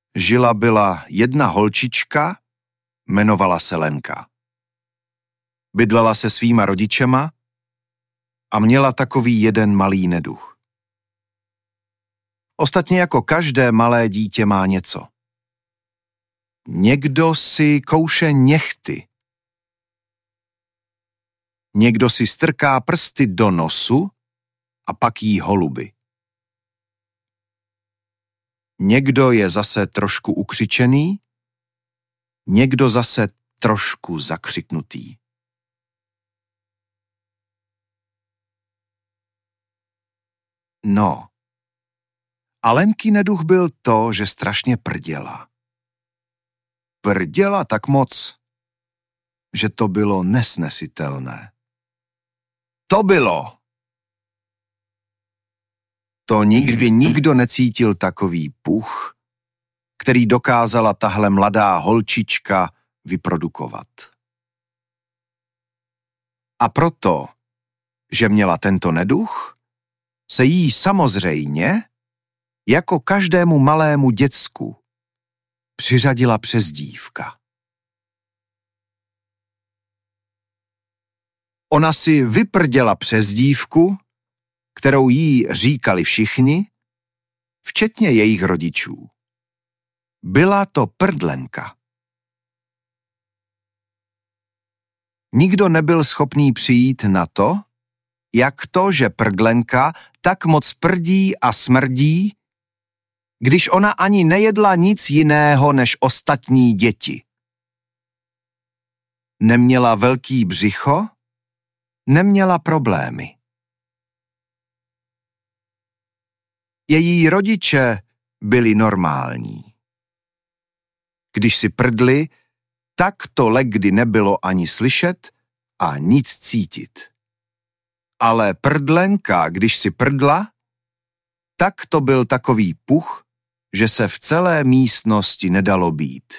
Byla jedna holčička, jmenovala se Lenka. Bydlela se svýma rodičema a měla takový jeden malý neduch. Ostatně jako každé malé dítě má něco. Někdo si kouše nehty. Někdo si strká prsty do nosu a pak jí holuby. Někdo je zase trošku ukřičený, někdo zase trošku zakřiknutý. No, a Lenky neduch byl to, že strašně prděla. Prděla tak moc, že to bylo nesnesitelné. To bylo! To nikdy nikdo necítil takový puch, který dokázala tahle mladá holčička vyprodukovat. A proto, že měla tento neduch, se jí samozřejmě, jako každému malému děcku, přiřadila přezdívka. Ona si vyprděla přezdívku, kterou jí říkali všichni, včetně jejich rodičů. Byla to Prdlenka. Nikdo nebyl schopný přijít na to, jak to, že Prdlenka tak moc prdí a smrdí, když ona ani nejedla nic jiného než ostatní děti. Neměla velký břicho, neměla problémy. Její rodiče byli normální. Když si prdli, tak to lekdy nebylo ani slyšet a nic cítit. Ale Prdlenka, když si prdla, tak to byl takový puch, že se v celé místnosti nedalo být.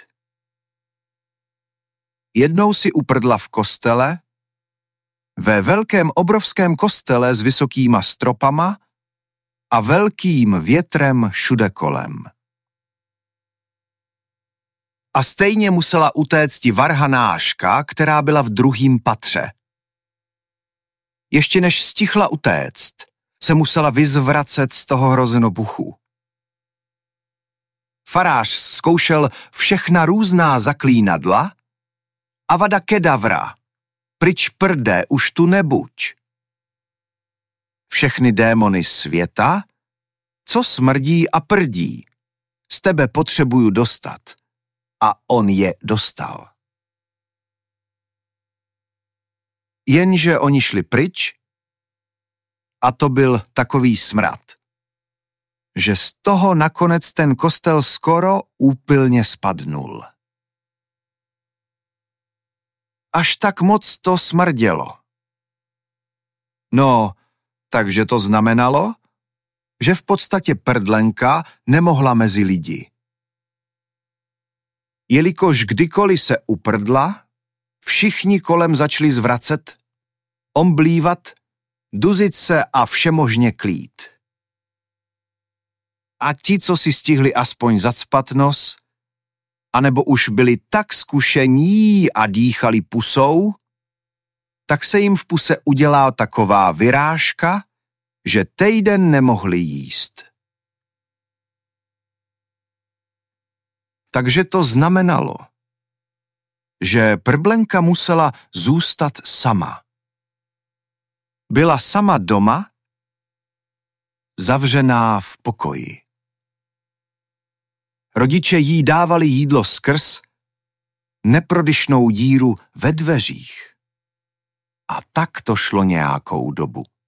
Jednou si uprdla v kostele, ve velkém obrovském kostele s vysokýma stropama a velkým větrem všude kolem. A stejně musela utéct varhanáška, která byla v druhém patře. Ještě než stihla utéct, se musela vyzvracet z toho hroznobuchu. Farář zkoušel všechna různá zaklínadla a vada kedavra, pryč prde, už tu nebuď. Všechny démony světa, co smrdí a prdí, z tebe potřebuju dostat. A on je dostal. Jenže oni šli pryč a to byl takový smrad, že z toho nakonec ten kostel skoro úplně spadnul. Až tak moc to smrdělo. No, takže to znamenalo, že v podstatě Prdlenka nemohla mezi lidi. Jelikož kdykoliv se uprdla, všichni kolem začali zvracet, omblívat, duzit se a všemožně klít. A ti, co si stihli aspoň zacpat nos, anebo už byli tak zkušení a dýchali pusou, tak se jim v puse udělá taková vyrážka, že týden nemohli jíst. Takže to znamenalo, že Prdlenka musela zůstat sama. Byla sama doma, zavřená v pokoji. Rodiče jí dávali jídlo skrz neprodyšnou díru ve dveřích. A tak to šlo nějakou dobu.